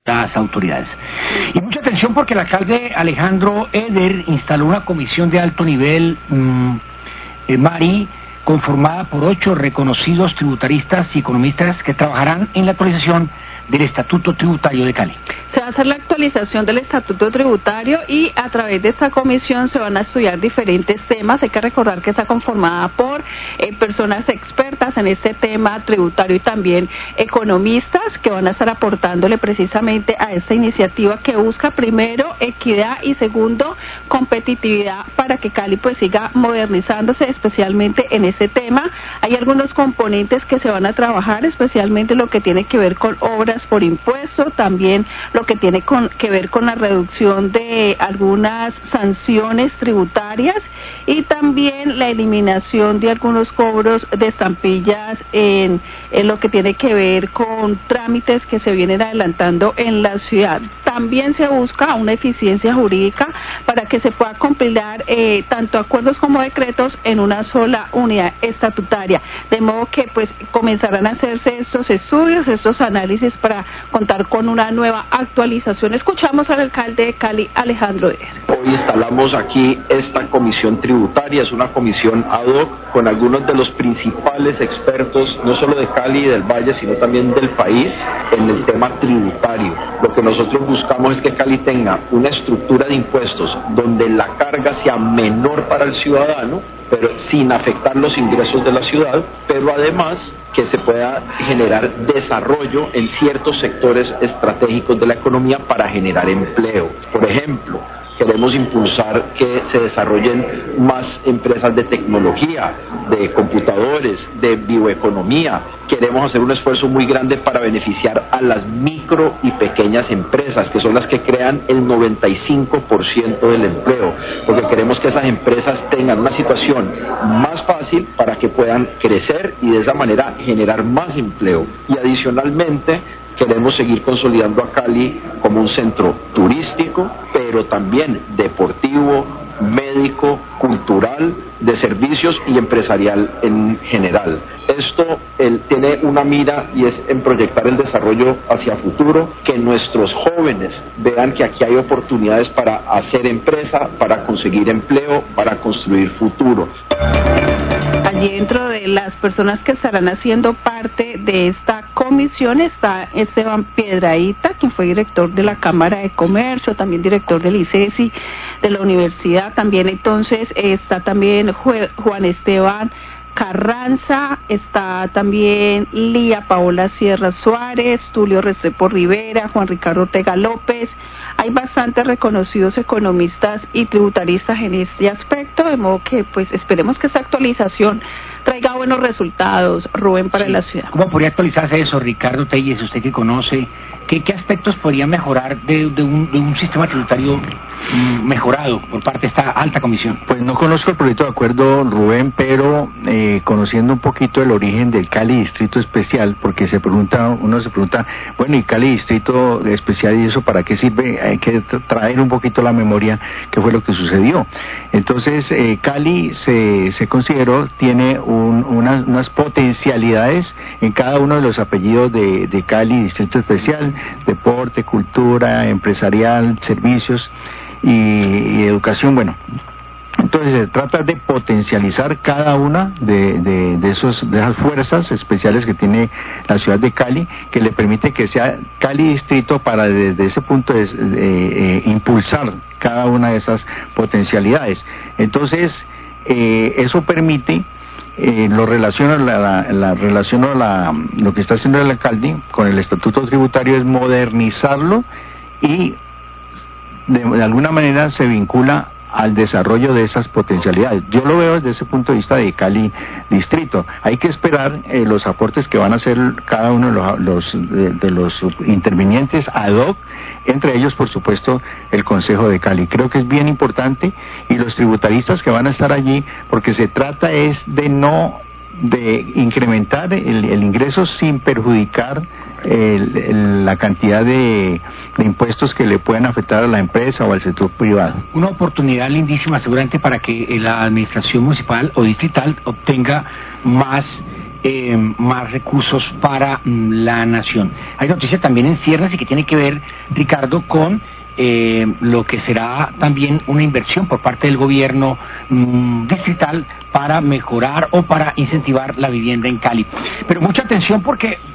las autoridades. Y mucha atención porque el alcalde Alejandro Eder instaló una comisión de alto nivel, Mari, conformada por 8 reconocidos tributaristas y economistas que trabajarán en la actualización del Estatuto Tributario de Cali. Se va a hacer la actualización del Estatuto Tributario y a través de esta comisión se van a estudiar diferentes temas. Hay que recordar que está conformada por personas expertas en este tema tributario y también economistas que van a estar aportándole precisamente a esta iniciativa que busca primero equidad y segundo competitividad para que Cali pues siga modernizándose, especialmente en ese tema. Hay algunos componentes que se van a trabajar, especialmente lo que tiene que ver con obras por impuesto, también lo que tiene que ver con la reducción de algunas sanciones tributarias y también la eliminación de algunos cobros de estampillas en lo que tiene que ver con trámites que se vienen adelantando en la ciudad. También se busca una eficiencia jurídica para que se pueda compilar tanto acuerdos como decretos en una sola unidad estatutaria, de modo que pues comenzarán a hacerse estos estudios, estos análisis para contar con una nueva actualización. Escuchamos al alcalde de Cali, Alejandro Eder. Hoy instalamos aquí esta comisión tributaria, es una comisión ad hoc con algunos de los principales expertos, no solo de Cali y del Valle, sino también del país, en el tema tributario. Lo que nosotros buscamos es que Cali tenga una estructura de impuestos donde la carga sea menor para el ciudadano, pero sin afectar los ingresos de la ciudad, pero además que se pueda generar desarrollo en ciertos sectores estratégicos de la economía para generar empleo. Por ejemplo, queremos impulsar que se desarrollen más empresas de tecnología, de computadores, de bioeconomía. Queremos hacer un esfuerzo muy grande para beneficiar a las micro y pequeñas empresas, que son las que crean el 95% del empleo, porque queremos que esas empresas tengan una situación más fácil para que puedan crecer y de esa manera generar más empleo. Y adicionalmente, queremos seguir consolidando a Cali como un centro turístico, pero también deportivo, médico, cultural, de servicios y empresarial en general. Esto tiene una mira y es en proyectar el desarrollo hacia futuro, que nuestros jóvenes vean que aquí hay oportunidades para hacer empresa, para conseguir empleo, para construir futuro. Allí dentro de las personas que estarán haciendo parte de esta comisión está Esteban Piedrahita, quien fue director de la Cámara de Comercio, también director del ICESI, de la universidad. También entonces está también Juan Esteban Carranza, está también Lía Paola Sierra Suárez, Tulio Restrepo Rivera, Juan Ricardo Ortega López. Hay bastantes reconocidos economistas y tributaristas en este aspecto, de modo que pues esperemos que esta actualización traiga buenos resultados, Rubén, para la ciudad. ¿Cómo podría actualizarse eso, Ricardo Telles, usted que conoce? ¿Qué aspectos podrían mejorar de un sistema tributario mejorado por parte de esta alta comisión? Pues no conozco el proyecto de acuerdo, Rubén, pero conociendo un poquito el origen del Cali Distrito Especial, porque uno se pregunta, bueno, ¿y Cali Distrito Especial y eso para qué sirve? Hay que traer un poquito la memoria qué fue lo que sucedió. Entonces, Cali se consideró, tiene unas potencialidades en cada uno de los apellidos de Cali Distrito Especial: deporte, cultura, empresarial, servicios y educación. Bueno, entonces se trata de potencializar cada una de esas fuerzas especiales que tiene la ciudad de Cali, que le permite que sea Cali Distrito para desde ese punto impulsar cada una de esas potencialidades. Entonces eso permite lo relaciono lo que está haciendo el alcalde con el estatuto tributario es modernizarlo y de alguna manera se vincula al desarrollo de esas potencialidades. Yo lo veo desde ese punto de vista de Cali Distrito. Hay que esperar los aportes que van a hacer cada uno de los intervinientes ad hoc, entre ellos, por supuesto, el Consejo de Cali. Creo que es bien importante, y los tributaristas que van a estar allí, porque se trata es de incrementar el ingreso sin perjudicar la cantidad de impuestos que le pueden afectar a la empresa o al sector privado. Una oportunidad lindísima seguramente para que la administración municipal o distrital obtenga más más recursos para la nación. Hay noticia también en ciernes y que tiene que ver, Ricardo, con lo que será también una inversión por parte del gobierno distrital para mejorar o para incentivar la vivienda en Cali. Pero mucha atención porque